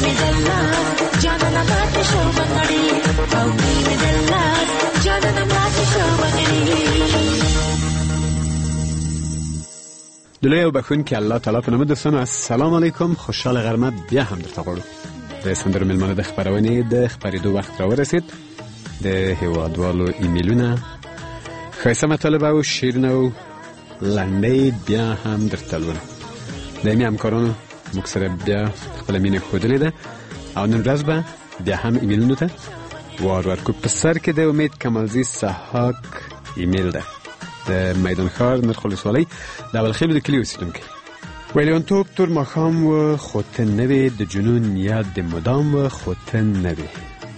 دلوی او بخون که الله تعالی په نوم دوستانو السلام علیکم، خوشحال غرمه بیا هم درته غواړو. د سندرو میلمانه د خپرونې د خپرېدو وخت راورسید. د هیوادوالو ایمیلونه، ښایسته مطالب او شعرونه او لنډۍ بیا هم درته لولو. دایمي همکارانو موږ سره بیا خپله مینه ښودلې ده او نن ورځ به بیا هم ایمیلونو ته وار ورکړو. په سر کې د امید کمالزي سحاک ایمیل ده د میدان ښار نرخ ولسوالۍ د اولخیلو د کلي اوسېدونکی. ویلیانتوب تور ماښام و خو ته نه وې، د جنون یاد د مدام و خو ته نه وې،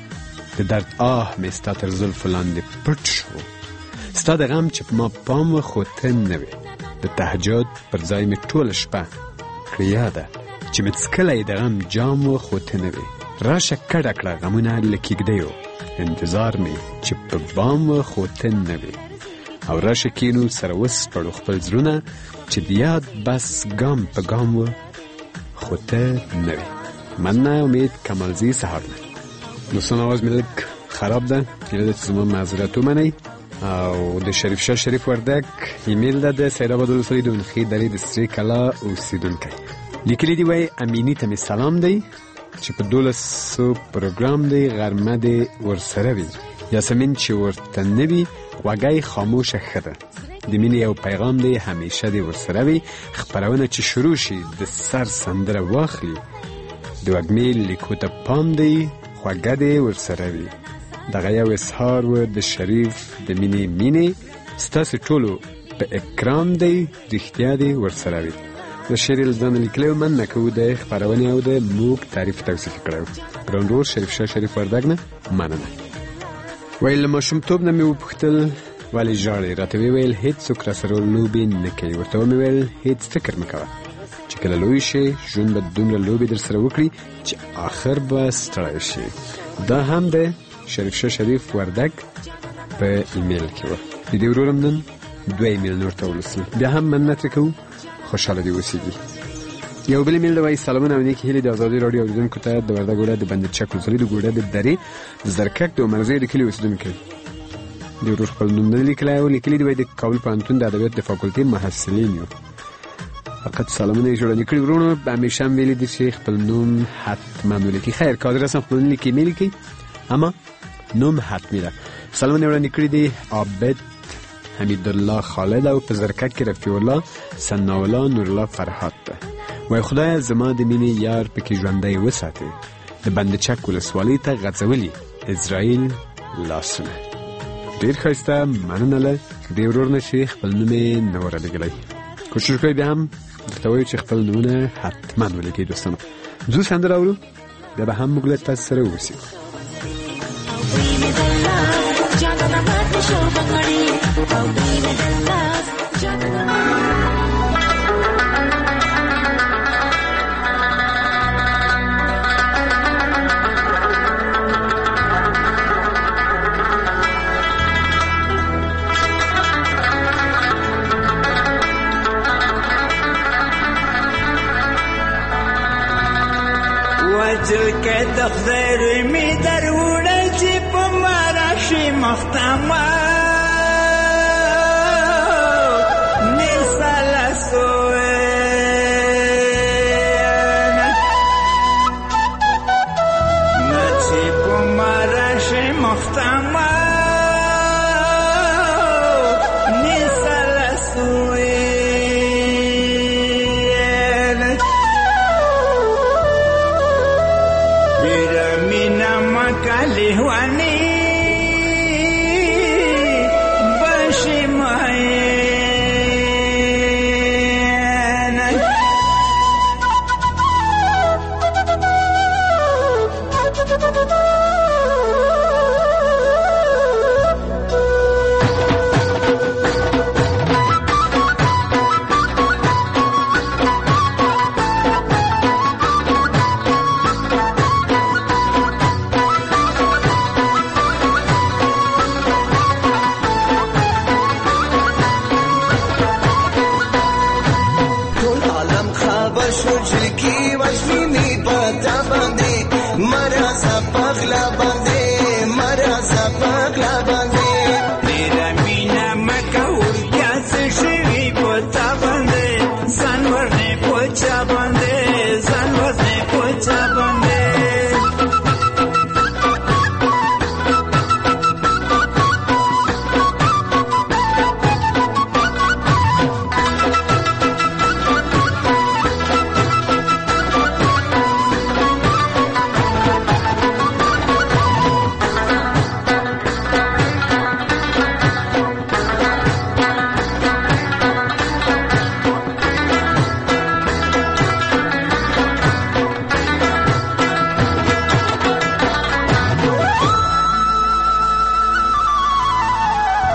د درد آه مې ستا تر زلفو لاندې پټ شو، ستا د غم چې په ما پام و خو ته نه وې، د تهجد پر ځای مې ټوله شپه کړې یاده چې مې څکلی د غم جام و خو ته نه وې، راشه کډه کړه غمونه له کېږدیو، انتظار مې چې په بام و خو ته نه وې، او راشه کینو سره وسپړو خپل زړونه چې د یاد بس ګام په ګام و خو ته نه وې. مننه امید کمالزي سهار نه. دوستان آواز مې لږ خراب ده، هیله ده چې زما معذرت ومنئ. او د شریف شاه شریف وردک ایمیل ده د سیدآباد ولسوالۍ د اونخې درې د سرې کلا اوسېدونکی. لیکلي دي وایي امیني ته مې سلام دی چې په 1200 پروګرام دی غرمه دی ورسره وي، یاسمین چې ورته نه وي غوږی خاموشه ښه ده، د مینې یو پیغام دی همیشه دی ورسره وي، خپرونه چې شروع شي د سر سندره واخلي، د وږمې لیکو ته پام دی خوږه دی ورسره وي، دغه یو اظهار و د شریف د مینې مینې ستاسې ټولو په اکرام دی رښتیا دی ورسره وي. د شعر ځان لیکلی و مننه کوو د خپرونې او د موږ تعریف توصیف کړی و. ګران ورور شریف شاه شریف وردک نه مننه. ویل ماشومتوب نه مې وپوښتل ولې ژاړې، راته ویې ویل هېڅوک راسره لوبې نه کوي، ورته ومې ویل هېڅ فکر مه کوه چې کله لوی شي ژوند به دومره لوبې در سره وکړي چې آخر به ستړی شي. دا هم د شریف شاه شریف وردک په ایمیل کې و. د دې ورورم نن 2 ایمیل نور ته ولوستل، بیا هم مننه ترې کوو، خوشحاله دې اوسېږي. یو بل ایمیل وایي سلامونه او نیکې هیلې د ازادي راډیو اوریدونکو ته د وردګ ولایت د بندرچک ولسوالۍ د ګوډه د درې د زرکک د عمرزۍ د کلي اوسېدونکی. د ورور خپل نوم نه لیکلی او لیکلي دي وایي د کابل پوهنتون د ادبیاتو د فاکولټې محصلین یو. فقط سلامونه یې جوړه کړي. ورونو همیشه هم ویلي دي چې خپل نوم حتما ولیکي. خیر کادر هستم خپل نوم لیکي میلیکي اما نوم حتمی ده. سلامونه یې وړاندې کړي دي عابد حمیدالله خالد او په زرکک کې رفیع الله ثناءالله نورالله فرهاد ده. وای خدای زما د مینې یار پکې ژوندی وساتي، د بندچک ولسوالۍ ته غځولي اسرائیل لاسونه. ډېر ښایسته مننه له دې ورور نه چې خپل نوم یې نه و رالیږلی. کوشش کوئ بیا هم درته وایو چې خپل نومونه حتما ولیکئ. دوستانو ځو سندره اورو، بیا به هم موږ له تاسو سره واوسو. که د خدای می در وړل چې په ما راشي مختمه نساله سوینه نه چې په ما راشي مختمه نساله سوینه لهواني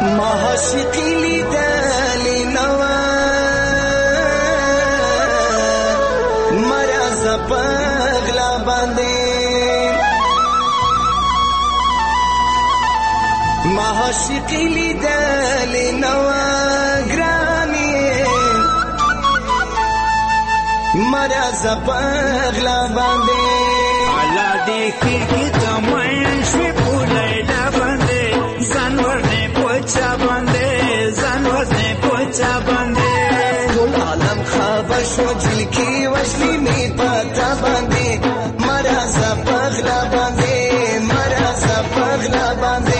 ما عاشقی لیدلی نوا مرا زپغلا باندې ما عاشقی لیدلی نوا ګرانی مرا زپغلا باندې الله دې کړي ته مې شوي پولیلا باندې ځان ورنه پوچا باندې ځان ورنه پوچا باندې ټول عالم خبر شو جل کې وشلي می پتا باندې مرا زپغلا باندې مرا زپغلا باندې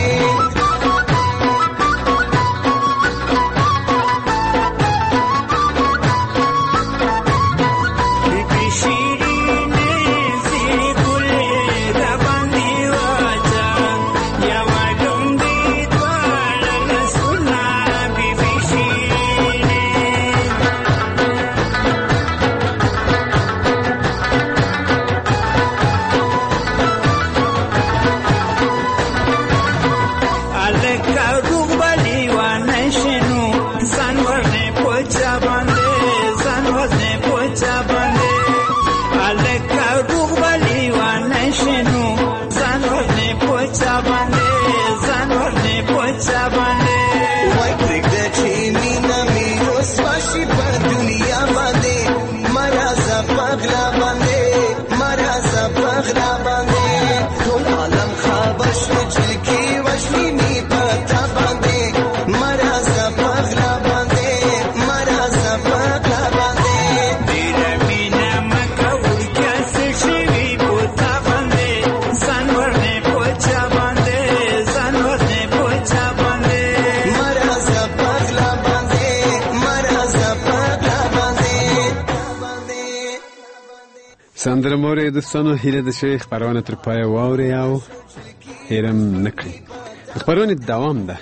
سندره مورې دوستانو هیله ده چې خپرونه تر پایه واورئ او هېرم نه کړئ. خپرونې دوام ده.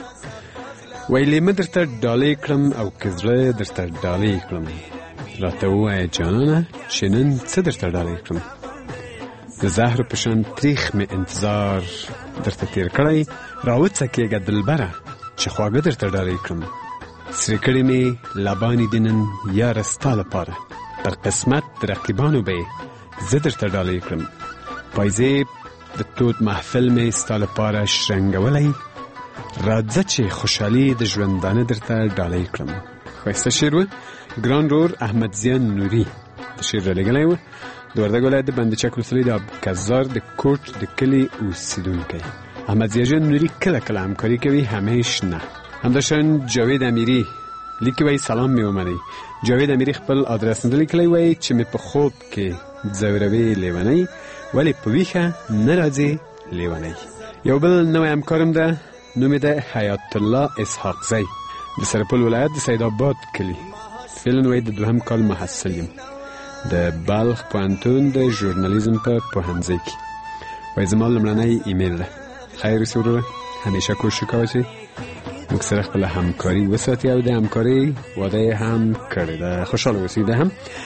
ویلې مې درته ډالۍ کړم او که زړه درته ډالۍ کړم راته ووایه جانانه چې نن څه درته ډالۍ کړم. د زهرو په شان تریخ مې انتظار درته تیر کړی راوڅکېږه دلبره چې خواږه درته ډالۍ کړم. سرې کړې مې لبانې دې نن یاره ستا لپاره پر قسمت رقیبانو به زه درته ډالۍ کړم. پایزیب د تود محفل مې ستا لپاره شرنګولی راځه چې خوشحالي د ژوندانه درته ډالۍ کړم. ښایسته شعر و. ګران رور احمد زیان نوري د شعر رالیږلی و. د وردګ ولایت د بندچک ولسوالۍ د ابوکزار د کوټ د کلي اوسېدونکی احمد زیان نوري کله کله همکاري کوي، همیش نه. همداشان جاوید امیری لیکي وایي سلام مې ومنئ. جاوید امیری خپل آدرس نه لیکلی وایي چې مې په خوب کې ځوروي لیونی ولی په ویښه نه راځي لیونی. یو بل نوی همکارم ده، نوم یې ده حیات الله اسحاق زی د سرپل ولایت د سید آباد کلي. فعلا وایي د دوهم کال محصل یم د بلخ پوهنتون د ژورنالیزم په پوهنځي کې. وایي زما لومړنی ایمیل ده. خیر اوسې وروره، همیشه کوشش کوه چې موږ سره خپله همکاري وساتي او د همکاري وعده یې هم کړې ده. خوشحاله اوسئ. ده هم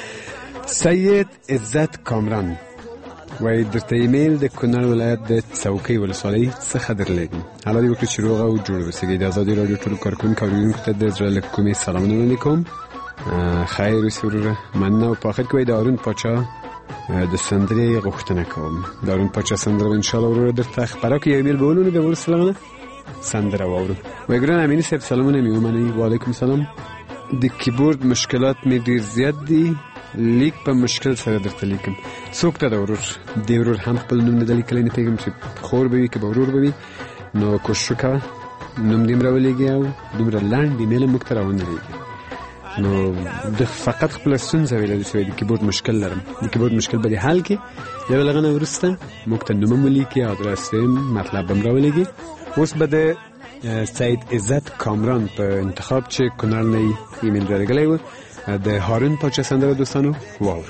سید عزت کامران وایي درته ایمیل د کونړ ولایت د څوکۍ ولسوالۍ څخه درلیږم. الله دې وکړي چې روغ او جوړ اوسئ. د ازادي راډیو ټولو کارکوونکو او اورېدونکو ته د زړه له کومې سلامونه وړاندې کوم. خیر اوسې وروره، مننه. او په آخر کې وایي د هارون پاچا د سندرې غوښتنه کوم. د هارون پاچا سندره به انشاءالله وروره درته خپره کړو. یو ایمیل به ولولو بیا وروسته لغنه سندره واورو. وایي ګران امیني صاحب سلامونه مې ومنئ. وعلیکم سلام. د کیبورډ مشکلات مې ډېر زیات دي، لیک په مشکل سره درته لیکم. څوک ته د ورور؟ د ورور هم خپل نوم نه ده لیکلی، نه پوهېږم چې خور به وي که به ورور به وي. نو کوشش وکړه نوم دې هم راولېږي او دومره لنډ ایمیل موږ ته راونه لېږي. نو د فقط خپله ستونزه ویله چې د کیبورډ مشکل لرم. د کیبورډ مشکل به دې حل کړي. یوه لغنه وروسته موږ ته نوم هم ولیکي، ادرس هم مطلب هم راولېږي. اوس به د سید عزت کامران په انتخاب چې کونړ نه ایمیل رالیږلی و د هارون پاچا سندره دوستانو واورو.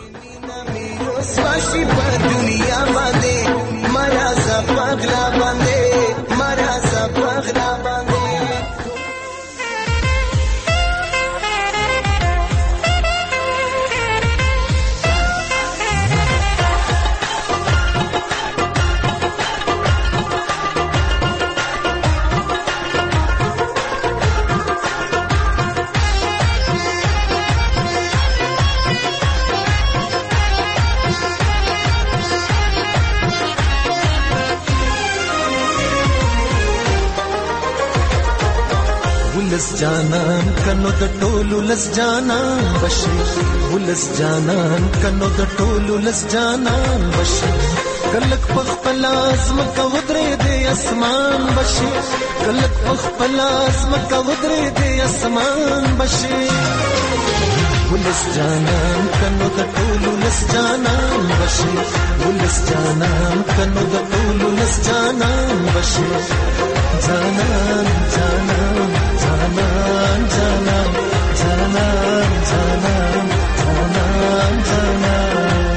ولس جانان کنو د ټولو لس جانان بشي ولس جانان کنو د ټولو لس جانان بشي کلک پخپل ازمکه ودرې د اسمان بشي کلک پخپل ازمکه ودرې د اسمان بشي ولس جانان کنو د ټولو لس جانان بشي ولس جانان کنو د ټولو لس جانان بشي جانان جانان جانان جانان جانان جانان جانان جانان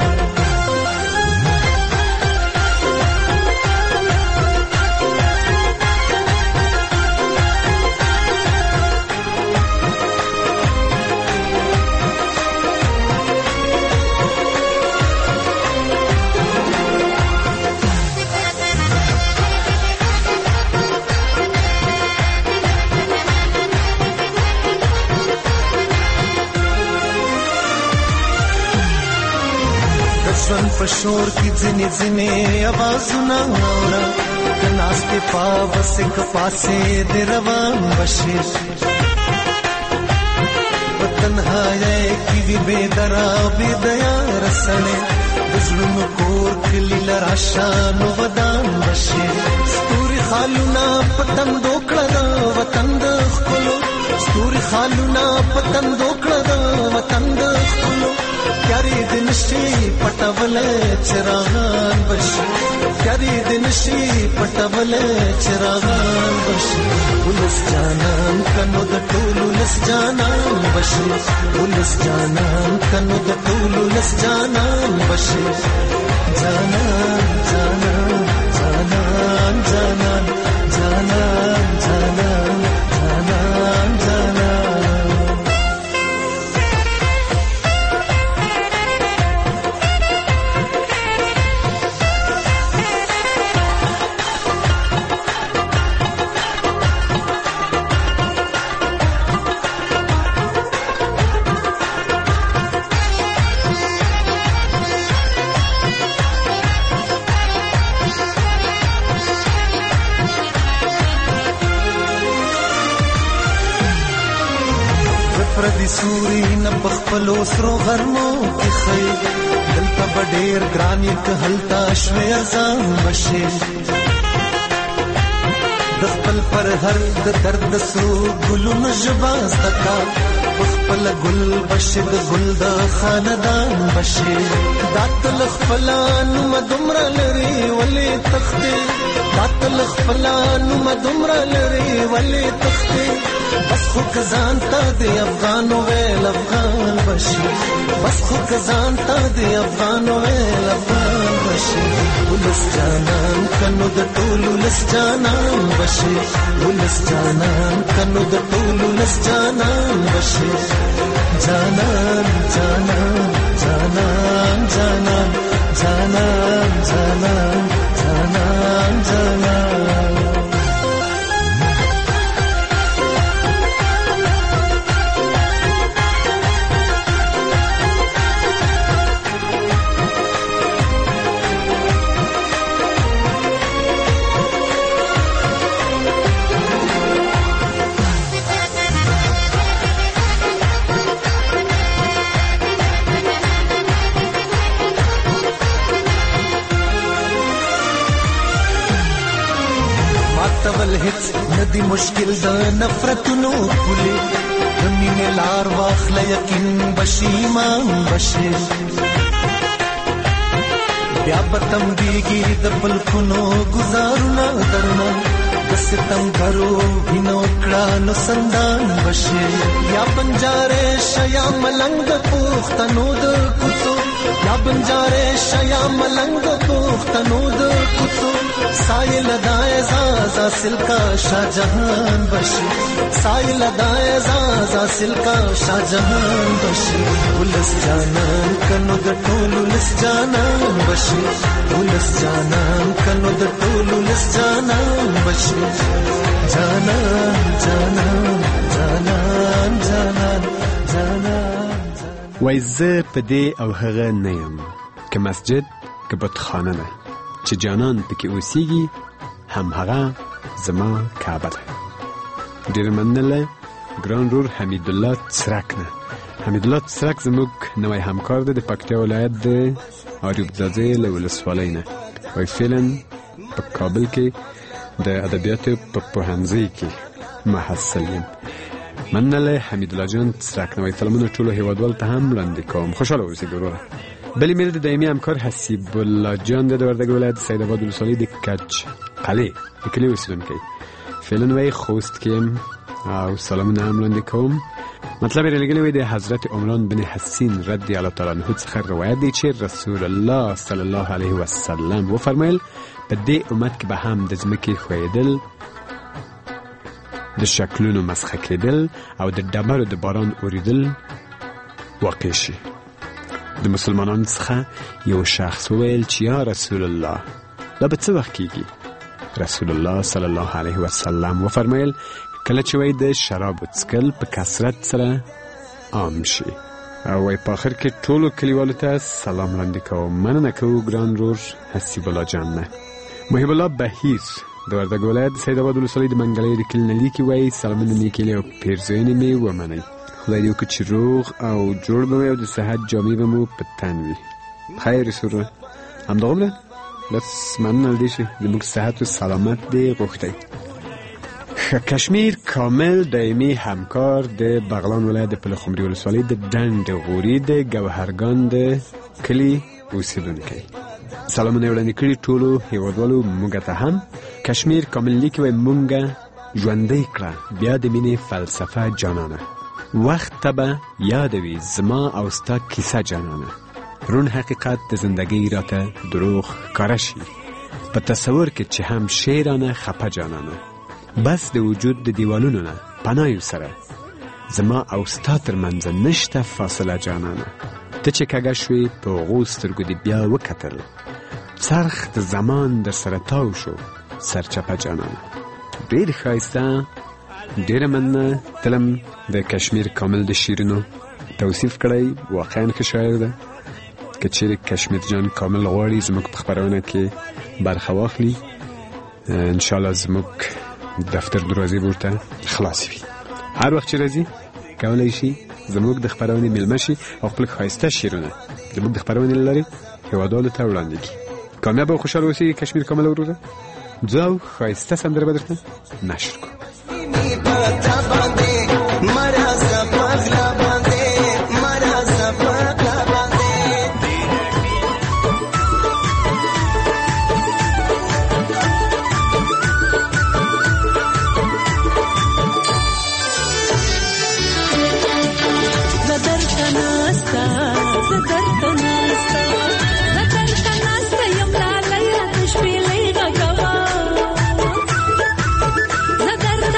پشور کی ځنې ځنې आवाजونه اورا کناستې پاوس ک پاسې د روان بشي وطنهای کی وی بے درا بے دیا رسنه دزړونو کور کلی لراشانو ودان بشي ستوري خالونا پتن دوکړه دا وطن د خپلو ستوري خالونا پتن دوکړه دا وطن د خپلو کاری دن شي پټول چراغان بشي کاری دن شي پټول چراغان بشي ولس جانان کنو د ټولو لس جانان بشي ولس جانان کنو د ټولو لس جانان بشي جانان جانان جانان جانان جانان جانان جانان جانان پردی سوري نه بخپلو سرو غرمو کې خي دلته بډیر ګرانی که هلتا شوي ازان بشي د خپل پر هر د درد سرو ګلونو جباز تکا خپل ګل بشي د ګل د خاندان بشي داتل خپلان مدمر لري ولي تختي داتل خپلان مدمر لري ولي تختي بس خو کزان تا دی افغانو ویل افغان بشي بس خو کزان تا دی افغانو ویل افغان بشي ولس جانان کنو د ټولو لس جانان بشي ولس جانان کنو د ټولو لس جانان بشي جانان جانان جانان جانان جانان جانان جانان جانان تول هیڅ ندی مشکل د نفرتونو پولی زمینه لار واخل یقین بشي ایمان بشي بیا بتم دیږي د پلکونو گزارونه درنه ستم کرو وینو کړه نو سندان بشي یا بنجاره شیا ملنګ پوختنو د کوڅو یا بنجاره شیا ملنګ پوختنو د کوڅو سایل دای زازا سلکا شاهجهان بشي سایل دای زازا سلکا شاهجهان بشي ولس جانان کنو د ټولو لس جانان بشي ولس جانان کنو د ټولو لس جانان بشي جانان جانان جانان جانان جانان وایزه پدې او هغه نه یم که مسجد که بتخانه نه چې جانان پکې اوسېږي هم هغه زما کعبه ده. ډېر مننه ګران رور حمید الله څرک نه. حمید الله څرک زموږ نوی همکار دی د پکتیا ولایت د آریوب ځاځي له ولسوالۍ نه. وایي فعلا په کابل کې د ادبیاتو په پوهنځي کې محصل یم. مننه حمید الله جان څرک نه. وایي سلامونه ټولو هیوادوالو ته هم وړاندې کوم. خوشحاله اوسئ وروره. بل ایمیل د دایمي همکار حسیب الله جان د وردګ ولایت سید آباد ولسوالۍ د کج قلعه د کلي اوسیدونکی. فعلا وایي خوست کې او سلامونه هم وړاندې کوم. مطلب یې رالیږلی وی د حضرت عمران بن حسین رضی الله تعالی عنه څخه روایت دی چې رسول الله صلی الله علیه وسلم وفرمایل په دې امت کې به هم د ځمکې ښویېدل، د شکلونو مسخه کېدل او د ډبرو د باران اورېدل واقع شي. د مسلمانانو څخه یو شخص وویل چې یا رسول الله دا به څه وخت کېږي؟ رسول الله صلی الله علیه وسلم وفرمایل کله چې وای د شرابو څکل په کثرت سره عام شي. او وای په آخر کې ټولو کلیوالو ته سلام وړاندې کوم. مننه کوو ګران رور حسیب الله جان نه. محب الله بهیر د وردګ ولایت سید آباد ولسوالۍ د منګلۍ د کلي نه لیکي. وایي سلامونه نیکیلې او پیرزوینې مې ومنئ. خدای دې وکړي چې روغ او جوړ به وي او د صحت جامې به مو په تن وي. خیر سوره همدغومره بس مننه دې چې زموږ صحت و سلامت دې غوښتی. کشمیر کامل دایمي همکار د بغلان ولایت د پلخمري ولسوالۍ د ډنډ غوري د ګوهرګان د کلي اوسیدونکی. سلامونه وړاندې کړي ټولو هیوادوالو موږ ته هم. کشمیر کامل لیکي وایي موږ ژوندی کړه بیا د مینې فلسفه جانانه، وخت ته به یادوي زما او ستا کیسه جانانه، رون حقیقت د زندگی راته دروغ ښکاره شي په تصور کې چې هم شیرانه خپه جانانه، بس د وجود د دیوالونو نه پناه سره زما او ستا تر منځ نشته فاصله جانانه. ته چې کږه شوې په هغو سترګو دې بیا وکتل، څرخ د زمان در سره تاو شو سرچپه جانانه. ډېر ښایسته، ډېره مننه. تلم د کشمیر کامل د شیرینو توصیف کړی، واقعا ښه شاعر ده. که چیرې کشمیر جان کامل غواړي زموږ په خپرونه کې برخه واخلي، انشاءالله زموږ دفتر دروازې به ورته خلاصې وي. هر وخت چې راځي کولی شي زموږ د خپرونې میلمه شي او خپل ښایسته شعرونه زموږ د خپرونې له لارې هیوادوالو ته وړاندې کړي. کامیاب او خوشحاله اوسئ کشمیر کامل وروره. ځو او ښایسته سندره به درته نشر کړو. زدر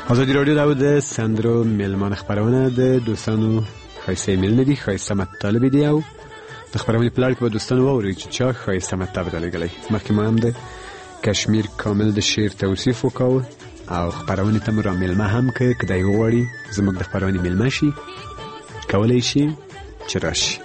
ازادي رادیو د سندرو میلمان خبرونه د دوستانو خایسته میلنه دي خایسته مطالب دي او د خبرونه پلار کې به دوستانو ووري چې چا خایسته مطلب درلګلې مخکې ما هم د کشمیر کامل د شعر توصیف وکاو او خبرونه تم را میلمه هم که کدی ووري زموږ د خبرونه میلمه شي کولای شي چې راشي.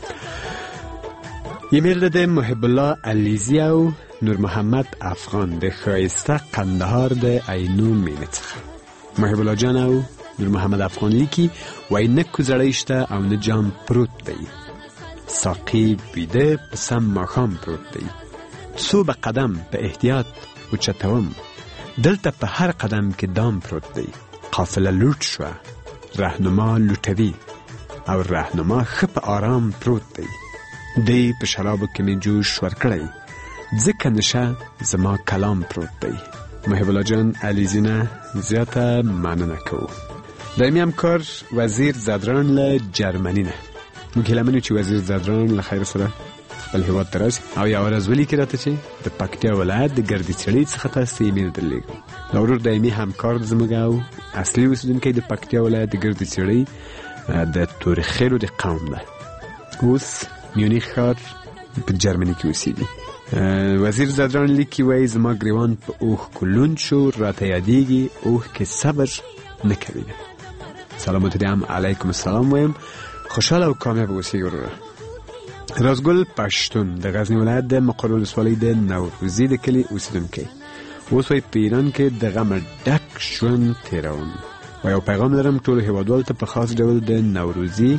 ایمیل د محب الله علیزی او نور محمد افغان د خایسته قندهار د عینو مینه څخه. محب الله جان او نور محمد افغان لیکي وای نه کوزړی شته او نه جام پروت دی، ساقی بیده په سم ماښام پروت دی، څو به قدم په احتیاط اوچتوم، دلته په هر قدم کې دام پروت دی، قافله لوټ شوه رهنما لوټوي او رهنما ښه په آرام پروت دی، دی په شرابو کې مې جوش ورکړی ځکه نشه زما کلام پروت دی. محب الله جان علیزی نه زیاته مننه کوو. دایمي همکار وزیر زدران له جرمني نه موږ هیله منو چې وزیر زدران له خیر سره خپل هیواد ته راشي او یو ورځ ولیکي راته چې د پکتیا ولایت د ګردیڅړۍ څخه تاسو ته ایمیل درلیږم. دا ورور دایمي همکار زموږ او اصلي اوسیدونکی د پکتیا ولایت د ګردیڅړۍ د تورخیلو د قوم ده، اوس میونیخ ښار په جرمني کې اوسیږي. وزیر زدران لیکي وای زما ګریوان په اوښ کلون شو راته یادیږي اوښ کې صبر نه کوي. سلامت دیم علیکم السلام وایم، خوشحال او کامیاب اوسئ وروره. رازګل پښتون د غزنی ولایت د مقر ولسوالۍ د نوروزي د کلي اوسیدونکی، اوس وای په ایران کې د غم ډک ژوند تیروم و یو پیغام لرم ټولو هیوادوالو ته په خاص ډول د نوروزي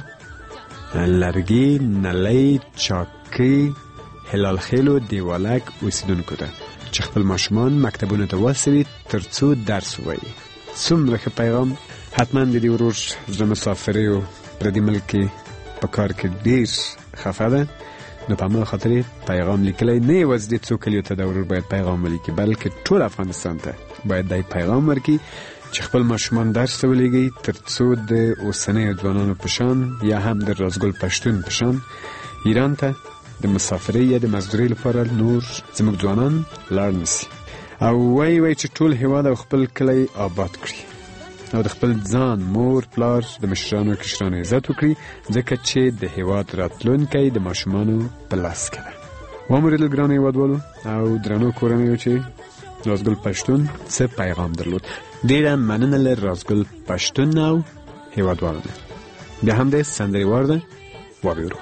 لرګي نلۍ چاقي هلال خیلو دیوالک اوسیدونکو ته چې خپل ماشومان مکتبونو ته واستوي ترڅو درس ووایي. څومره ښه پیغام. حتما د دې ورور زړه مسافرۍ او پردي ملک کې په کار کې ډېر خفه ده، نو په همغه خاطر پیغام لیکلی نه یوازې دې څو کلیو ته د ورور باید پیغام ولیکي بلکې ټول افغانستان ته باید دی پیغام ورکړي چې خپل ماشومان درس ته ولیږي ترڅو د اوسنیو ځوانانو په شان یا هم د رازګل پښتون په شان ایران ته د مسافرۍ یا د مزدورۍ لپاره نور زموږ ځوانان لاړ نشي او وای چې ټول هیواد او خپل کلی آباد کړي او د خپل ځان مور پلار د مشرانو کشرانو عزت وکړي ځکه چې د هیواد راتلونکی د ماشومانو په لاس کې ده. واموریدل ګرانو هیوادوالو او درنو کورنیو چې رازګل پښتون څه پیغام درلود. ډېره مننه له رازګل پښتون او هیوادوالو نه. بیا هم د سندرې وار ده واورو.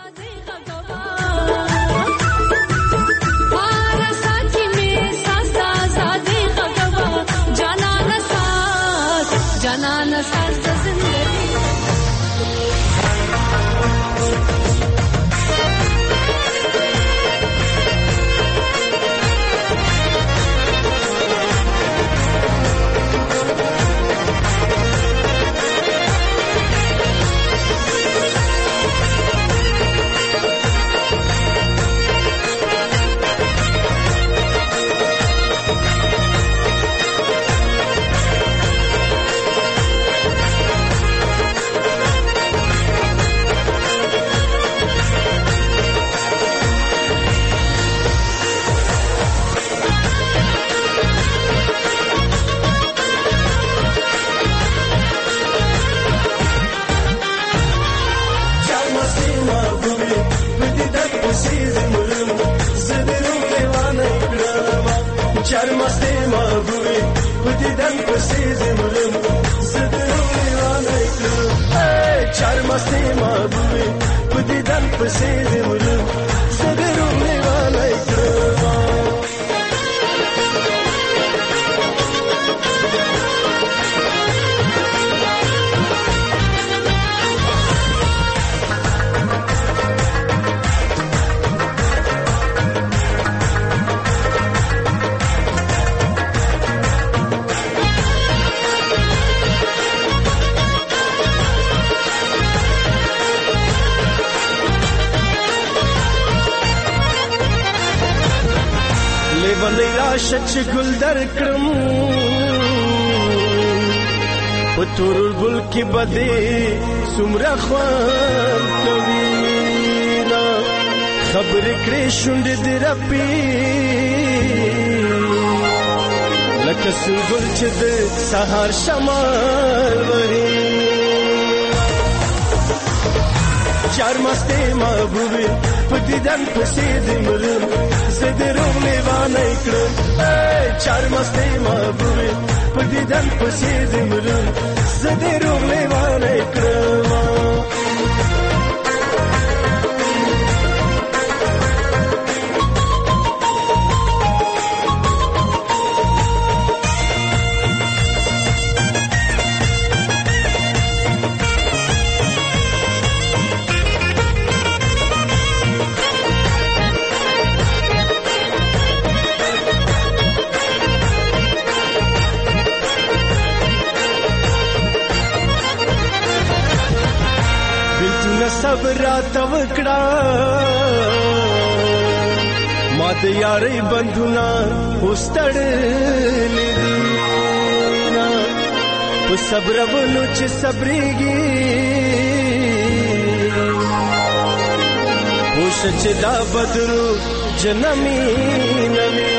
شچ گل در کرم پتور گل کی بدی سمرا خوان کوینا خبر کړې شوند درپی لکه سنگل چې د سهار شمال وهي چار مستې محبوبې په دیدن پسې دې مرم زه دې روغ لیوانی کړم چار مستې محبوبې په دیدن پسې دې مرم زه دې روغ لیوانی کړم صبر راته وکړه ما د یارۍ بندونه اوس تړلي دي په صبرولو چې صبرېږي پوښه چې دا بدرو جنمي نوي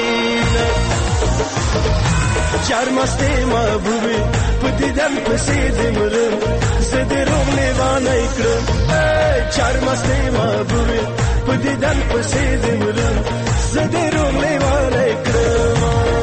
چار مستې محبوبې په دیدن پسې دې مرم زه دې روغ لیوانی کړم چار مستې محبوبې په دیدن پسې دې مرم زه دې روغ لیوانی کړم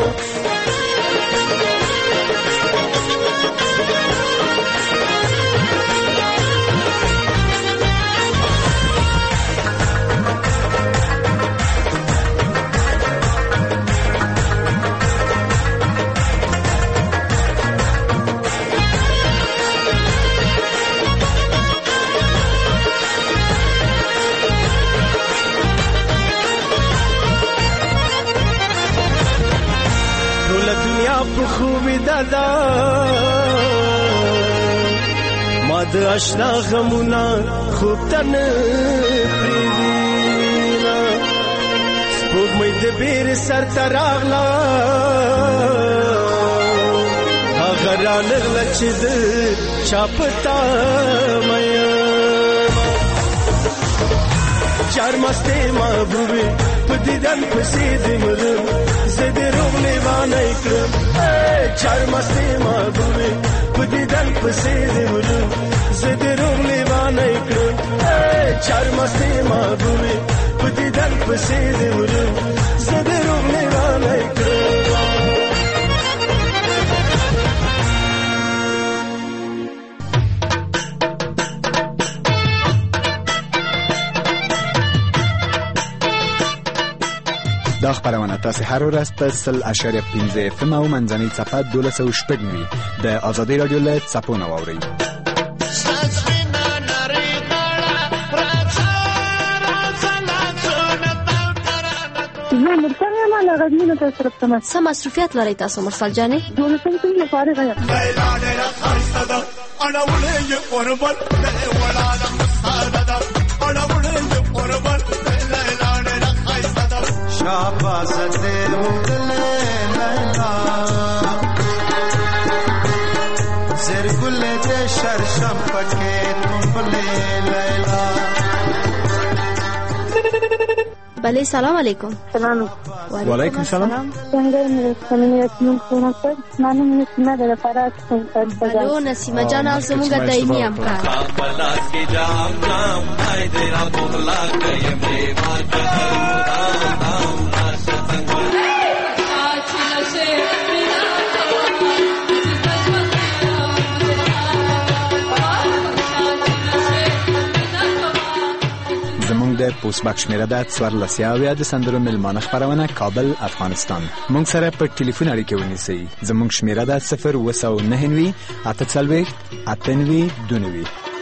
دادا ما د آشنا غمونه خوب تن پریدینا سپوږمۍ د بیر سر ته راغله هغه رانغله چې د چا پتا میا چار مستې محبوبې په دیدن پسې دې مرم زه دې روغ لیوانی کړم چار مستې محبوبې په دیدن پسې دې مرم زه دې روغ لیوانی کړم چار مستې محبوبې په دیدن پسې دې مرم زه دې روغ لیوانی کړم دا خبرونه تاسو هر ورځ په 100.15 FM او منځنۍ صفحه 1290 د آزادۍ رادیو له صفونه واورئ. څه مصروفیت لرئ تاسو مرسل جانې؟ شاباس دے مدلے لیلا زرگلے دے شرشم پکے تمبلے لیلا. بله سلام علیکم. سلام. و علیکم سلام. بلو نسیمه جان او زمونږ دایمي همکار. د پوسټ شمیره د 14 د سندرو ملمانه خبرونه کابل افغانستان. مونږ سره په ټلیفون اړیکه ونیسئ. زموږ شمیره د 0 9 8 2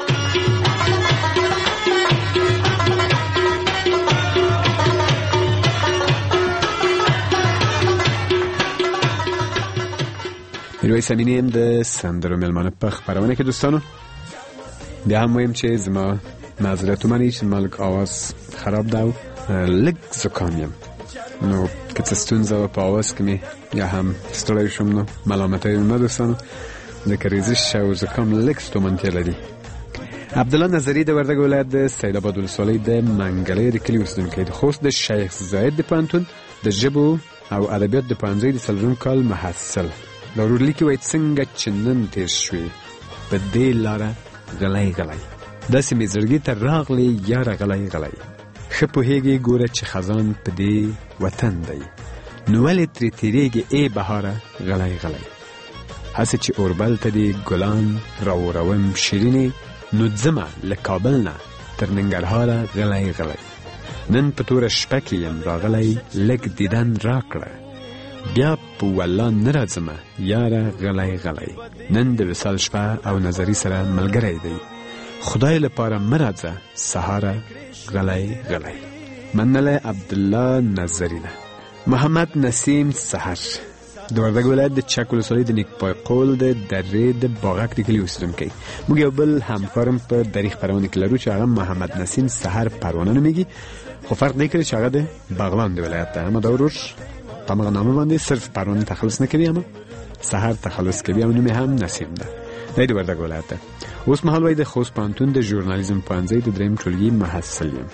میرویس امینی هم د سندرو ملمانه په خبرونه کې دوستانو. بیا هم وایم چې زما معذرت ومنئ چې زما لږ آواز خراب ده او لږ زکام یم، نو که څه ستونزه په آواز کې مې یا هم ستړی شوم نو ملامتۍ مه دوستانو، ځکه ریزش او زکام لږ ستومانتیا لري. عبدالله نظری د وردګ ولایت د سید آباد ولسوالۍ د منګلۍ د کلي اوسېدونکی د خوست د شیخ زاید د پوهنتون د ژبو او ادبیات د پوهنځي د څلورم کال محصل. دا ورورلیکي وایي څنګه چې نن تېر شوې په دې لاره غلی غلی، داسې مې زړګي ته راغلی یاره غلی غلی. ښه پوهېږې ګوره چې خزان په دې وطن دی، نو ولې ترې تېرېږې ای بهاره غلی غلی. هسې چې اوربل ته دې ګلان راوروم شیرینې، نو ځمه له کابل نه تر ننګرهاره غلی غلی. نن په توره شپه کې یم راغلی، لږ دیدن راکړه، بیا په والله نه راځمه یاره غلی غلی. نن د وصال شپه او نظري سره ملګری دی، خدای لپاره مه راځه سهاره غلی غلی. منله عبدالله نظرینه. محمد نسیم سحر د وردګ ولایت د چک ولسوالۍ د نیکپای قول د درې د باغک د کلي اوسېدونکی. موږ یو بل همکارم په دري خپرونې کې لرو چې هغه محمد نسیم سحر پروانه نومیږي، خو فرق نه کوي چې هغه د بغلان د ولایت ده. اما دا ورور په همغه نامه باندې صرف پروانه تخلص نه کوي، اما سحر تخلص کوي او نوم هم نسیم ده. دی د وردګ ولایت ده. اوس مهال وایي د خوست پوهنتون د ژورنالیزم پوهنځي د درېیم ټولګي محصل یم.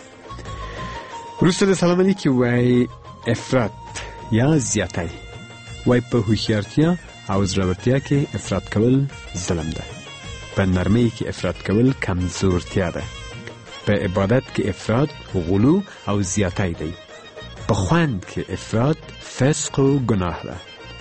وروسته د سلام علیکي وایي افراط یا زیاتی، وای په هوښیارتیا او زړورتیا کې افراط کول ظلم ده، په نرمۍ کې افراط کول کمزورتیا ده، په عبادت کې افراط غلو او زیاتی دی، په خوند کې افراط فسق و گناه ده،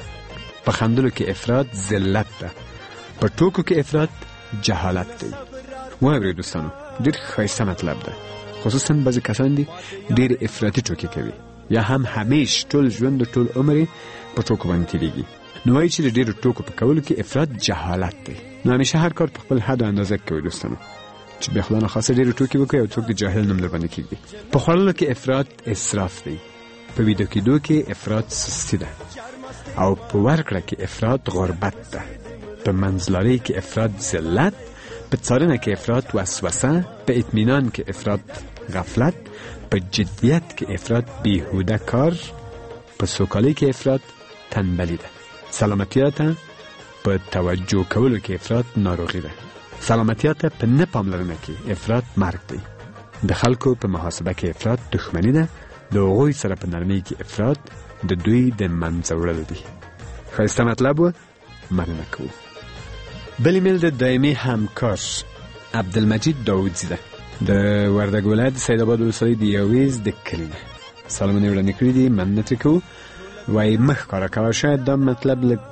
په خندلو کې افراط ذلت ده، په ټوکو کې افراط جهالت دی. واورئ دوستانو، ډېر ښایسته مطلب ده. خصوصا بعضې کسان دي ډېر افراطي ټوکې کوي یا هم همیش ټول ژوند ټول عمر په ټوکو باندې تېرېږي. نو وایي چې د ډېرو ټوکو په کولو کې افراط جهالت دی. نو همیشه هر کار په خپل حد او اندازه کوي دوستانو، چې بیا خدای ناخواسته ډېرې ټوکې وکړي او څوک د جاهل نوم درباندې کېږدي. په خوړلو کې افراط اسراف دی، په ویده کېدو کې افراط سستي ده، او په ورکړه کې افراط غربت ده، په منځلارۍ کې افراط ذلت، په څارنه کې افراط وسوسه، په اطمینان کې افراط غفلت، په جدیت کې افراط بیهوده کار، په سوکالۍ کې افراط تنبلی ده، سلامتیا ته په توجه کولو کې افراط ناروغي ده، سلامتیا ته په نه پاملرنه کې افراط مرګ دی، د خلکو په محاسبه کې افراط دښمني ده، د هغوی سره په نرمۍ کې افراط د دوی د منځه وړل دي. ښایسته مطلب و، مننه کوو. بل ایمیل د دایمي همکار عبدالمجید داودزی ده، د وردګ ولایت سیدآباد ولسوالۍ د یویز د کلي نه. سلامونه یې وړاندې کړي دي، مننه ترې کوو. وایي مه ښکاره کوه، شاید دا مطلب لږ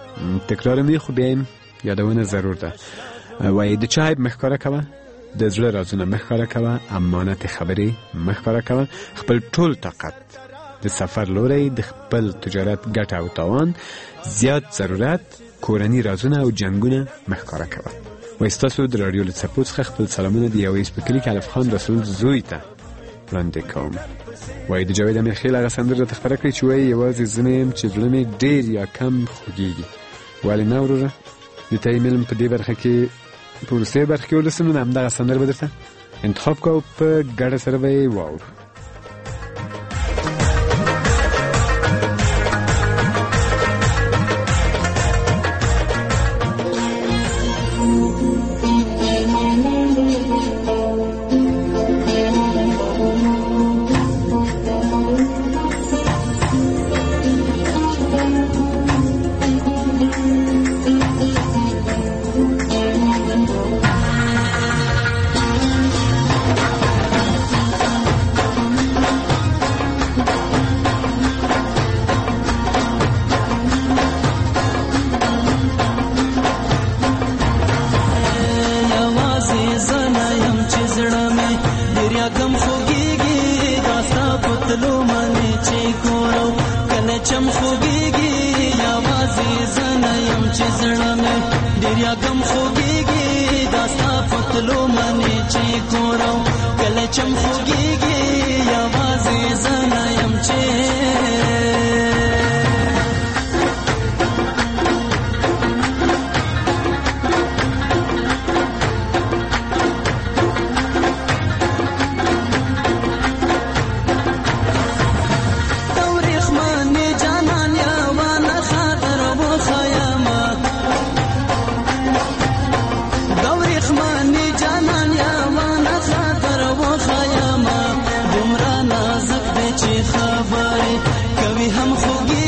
تکرار وي خو بیا یادونه ضرور ده. وایي د چا عیب مه ښکاره کوه، د زړه رازونه مه ښکاره کوه، امانت خبرې مه ښکاره کوه، خپل ټول طاقت د سفر لوری، د خپل تجارت ګټه او تاوان، زیات ضرورت، کورني رازونه او جنګونه مه ښکاره کوه. وایي ستاسو د راډیو له څپو څخه خپل سلامونه د یویز په کلي کې الف خان رسول زوی ته وړاندې کوم. وایي د جاوید امیرخیل هغه سندره راته خپره کړې چې وایي یوازې زه نه یم چې زړه مې ډېر یا کم خوږېږي. ولې نه وروره، د تا ایمیل م په دې برخه کې په وروستۍ برخه کې ولوستم، نو همدغه سندره به درته انتخاب کوو، په ګډه سره به یې واورو. خبرې کوي هم خوږې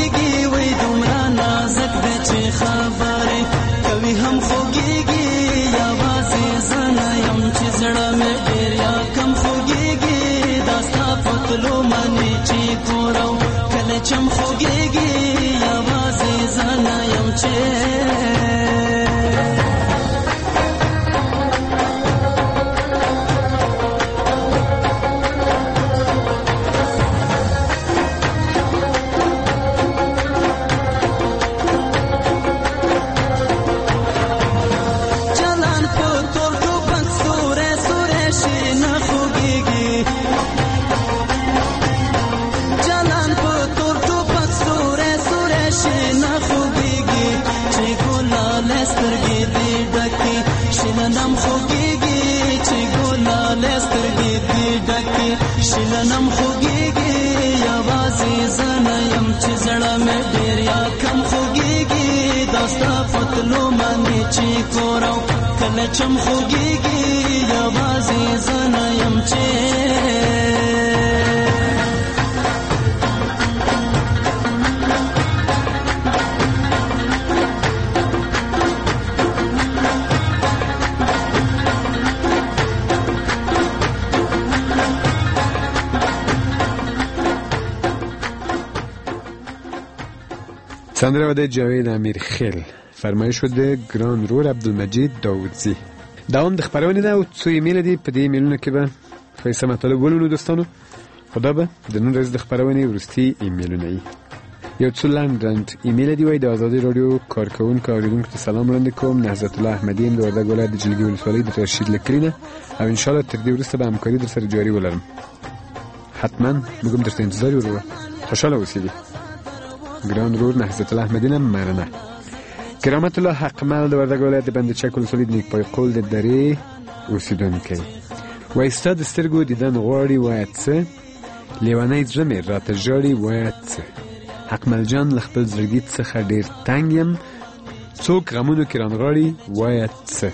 ګورو کله چم خوږیږي یوازې زنه یم چې شلنم خوږیږي یوازې زنه یم چې زړه مې ډېر یا کم خوږیږي دا ستا پتلو باندې چې ګورم کله چم خوږیږي یوازې زنه یم چې سندره و ده جاوید امیر خیل فرمایش شده گران رور عبدالمجید داودزی دوام د خبرونه ده او څو ایمیل دي په دې ایمیلونو کې به پیسې مطلب ولونو دوستانو خدا به د نن ورځ د خبرونه ورستي ایمیلونه ای یو څو لاند ایمیل دی وای د آزادی رادیو کارکونکو اوریدونکو ته سلام وړاندې کوم نهضت الله احمدی د وردګ ولایت د جلګي ولسوالۍ د رشید لکرینه او ان شاء الله تر دې وروسته به همکاري در سره جاری ولرم حتما موږ درته انتظار ورو خوشاله اوسئ گران رور نهضت الله احمدینم مننه کرامت الله حقمل د وردګ ولایت د بندچک ولسوالۍ د نیکپای قول د درې اوسیدونکی وایي ستا د سترګو دیدن غواړي وایه څه لیونی زړه مې راته ژاړي وایه څه حقمل جان له خپل زړګي څخه ډېر تنګ یم څوک غمونو کې رانغاړي وایه څه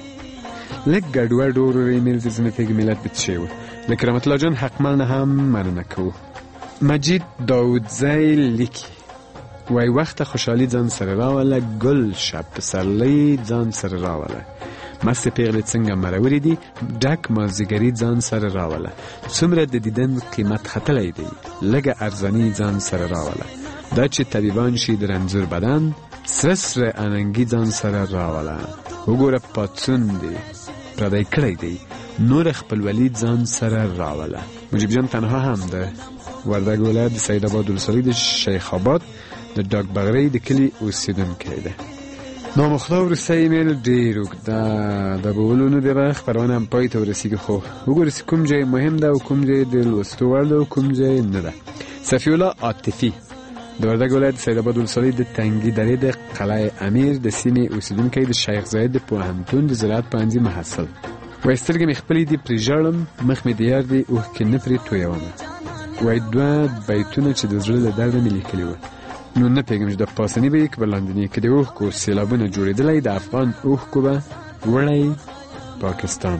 لږ ګډوډ ورور ایمیل د زه نه پوهېږم ملت به څه شی و له کرامت الله جان حقمل نه هم مننه کوو مجید داودزی لیکي وای وخت خوشحالی ځان سره راوله گل شب پسرلی ځان سره راوله مست پیغلې څنګه مرورې دي ډک مازدیګري ځان سره راوله څومره د دیدن قیمت ختلی دی لږه ارزاني ځان سره راوله دا چې طبیبان شي د رنځور بدن سره سره اننګي ځان سره راوله وګوره پاڅون دی پردی کړی دی نور خپلولي ځان سره راوله مجیب جان تنها هم ده وردګ ولایت د سید آباد ولسوالۍ د شیخ آباد د ډاک بغرۍ د کلي اوسیدونکی ده نامخدا وروستی ایمیل ډېر اوږد ده د بولونو د به خپرونه هم پای ته ورسیږي خو وګورئ چې کوم ځای مهم ده او کوم ځای د لوستو وړ ده او کوم ځای نه ده صفي الله عاطفي د وردګ ولایت د سید آباد ولسوالۍ د تنګي درې د قلعه امیر د سیمې اوسیدونکی د شیخ زاید د پوهنتون د زراعت پوهنځي محصل وایي سترګې مې خپلې دي پرې ژاړم مخ مې د یار دی اوښکې نه پرې تویومه وایي دوه بیتونه چې د زړه له درده مې لیکلي وه نو نه پیږم چې د پاسنی به یې که به لاندنی که د اوښکو سیلابونه جوړېدلی د افغان اوښکو به وړی پاکستان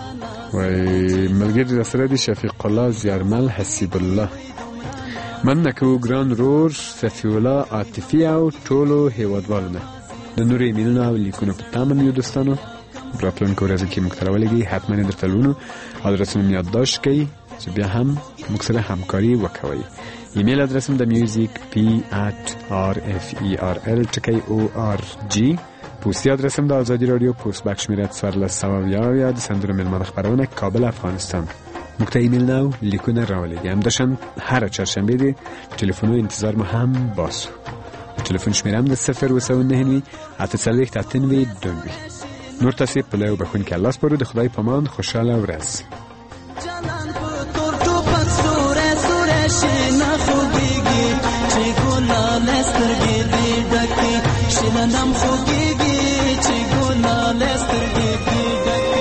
وایي ملګري راسره دي شفیق الله زیارمل حسیب الله مننه کوو ګران رور صفي الله عاطفي او ټولو هیوادوالو نه د نورو ایمیلونو او لیکونو په تمه یو دوستانو راتلونکو ورځو کې موږ ته راولېږئ حتما یې درته لولو ادرسونه مې یادداشت کړئ چې بیا هم موږ سره همکاري وکوئ ایمیل ادرسم د میوزیک p@rferl.org پوستی ادرسم د آزادی رادیو پوست بخش شمیره 1400 د سندرو ملمانه خبرونه کابل افغانستان موږ ته ایمیل نو لیکونه راولېږئ همداشان هر چهارشنبه دی تلفن انتظار ما هم باسو تلفن شمیرم د 029 840 نور تاسې په لایو بخونکي الله سپارو د خدای پامان خوشحاله ورځ شلنم خوږیږي چې ګلالې سترګې دې ډکې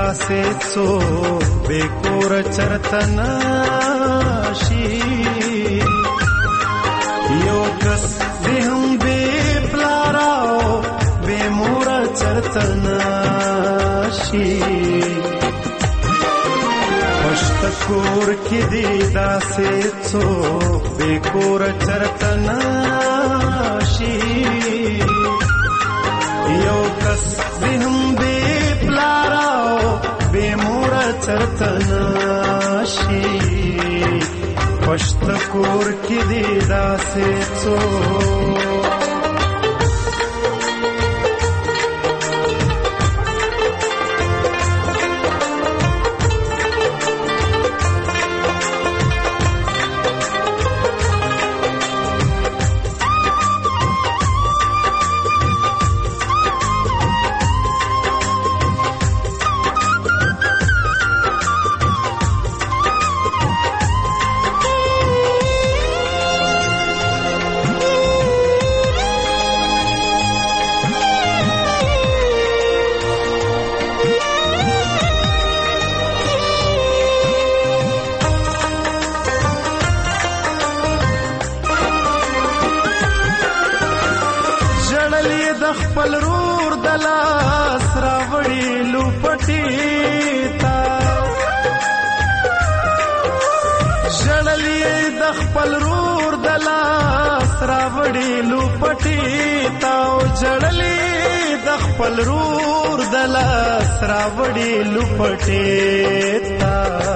داسې څو بې کوره چرته نشي یو کس دې هم بې پلاره او بې موره چرته نشي پشته کور کې دې داسې څو بې کوره چرته نشي یو کس دې هم بې پلاره او بې موره چرته نشي پشته کور کې دې داسې څو خپل رور د لاس راوړي لوپټي تا ژړلې د خپل رور د لاس راوړي لوپټي تا ژړلې د خپل رور د لاس راوړي لوپټي تا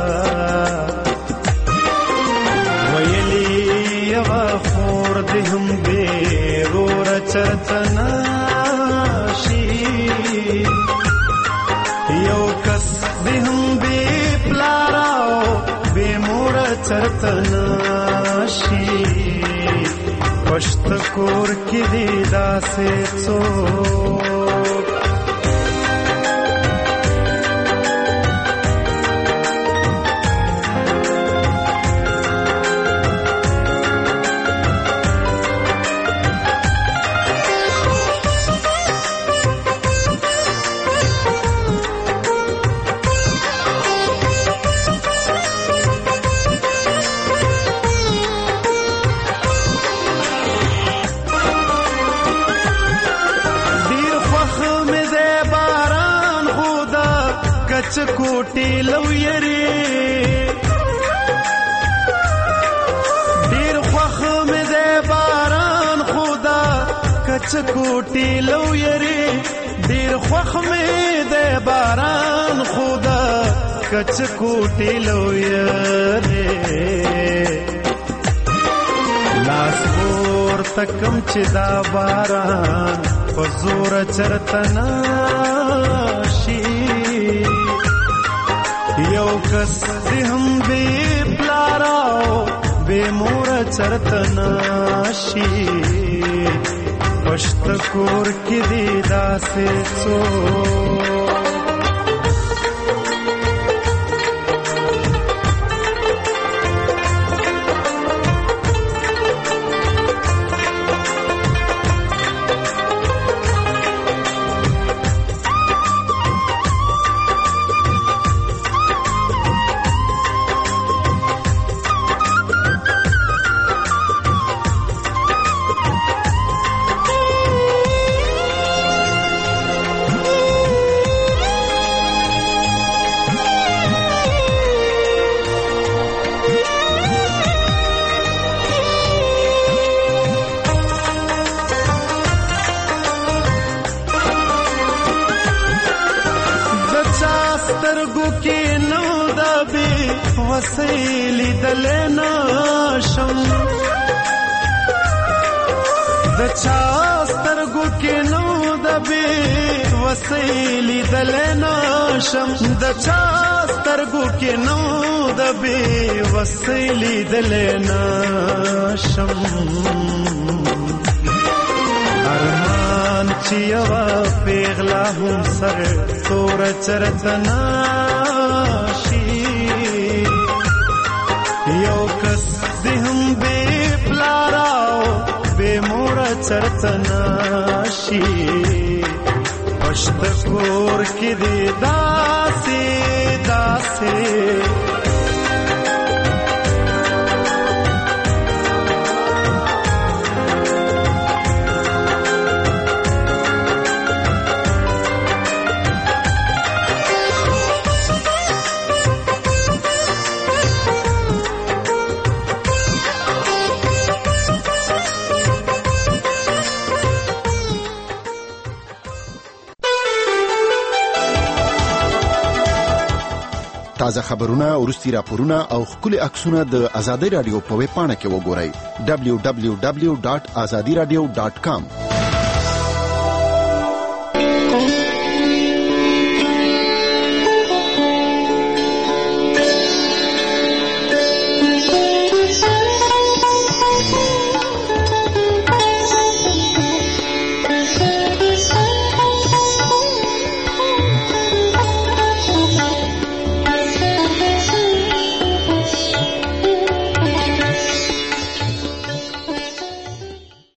ویلې یو خور دې هم دې رور چرته یو کس دې هم بې پلاره او بې موره چرته نشي پشته کور کې دې داسې څوک کوټي لو یری ډیر خوخ مې ده باران خدا کچ کوټي لو یری ډیر خوخ مې ده باران خدا کچ کوټي لو یری لاس ور تکم چې دا باران په زور چرته نشي یو کس دې هم بې پلاره او بې موره چرته نشي پشته کور کې دې داسې څوک سترګو کې نو د بې وسیلې دلې نشم د چا سترګو کې نو د بې وسیلې دلې نشم د چا سترګو کې نو د بې وسیلې دلې نشم ارمان چې یو پیغلا هم سر تور چرته نشي یو کس دې هم بې پلاره او بې موره چرته نشي خوش د کور کې دی داسې داسې تازه خبرونه ورستي راپورونه او خولي عکسونه د ازادي رادیو په ویب پاڼه کې وګورئ www.azadiradio.com